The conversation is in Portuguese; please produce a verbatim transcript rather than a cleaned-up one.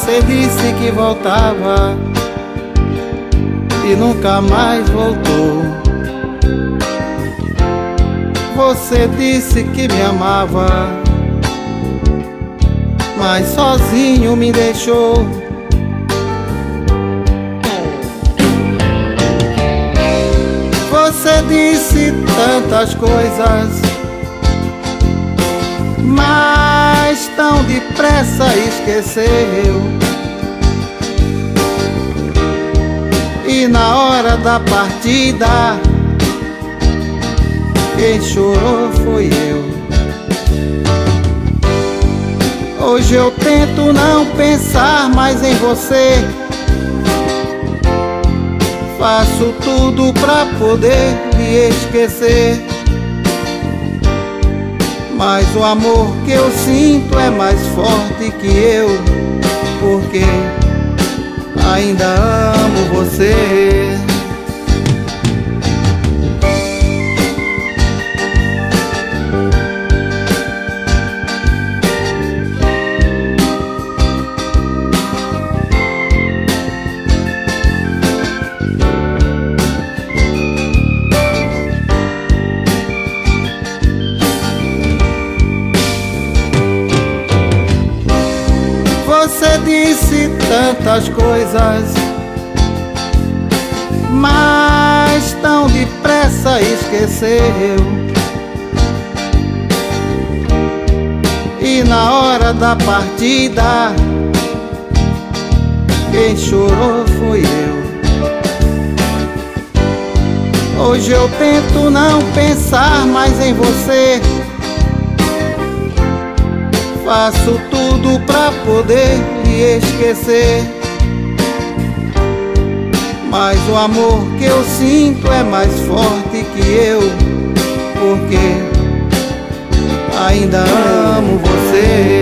Você disse que voltava e nunca mais voltou. Você disse que me amava, mas sozinho me deixou. Você disse tantas coisas, mas tão depressa esqueceu. E na hora da partida, quem chorou foi eu. Hoje eu tento não pensar mais em você. Faço tudo pra poder me esquecer, mas o amor que eu sinto é mais forte que eu, porque ainda amo você. Você disse tantas coisas, mas tão depressa esqueceu. E na hora da partida, quem chorou foi eu. Hoje eu tento não pensar mais em você. Faço tudo pra poder me esquecer, mas o amor que eu sinto é mais forte que eu, porque ainda amo você.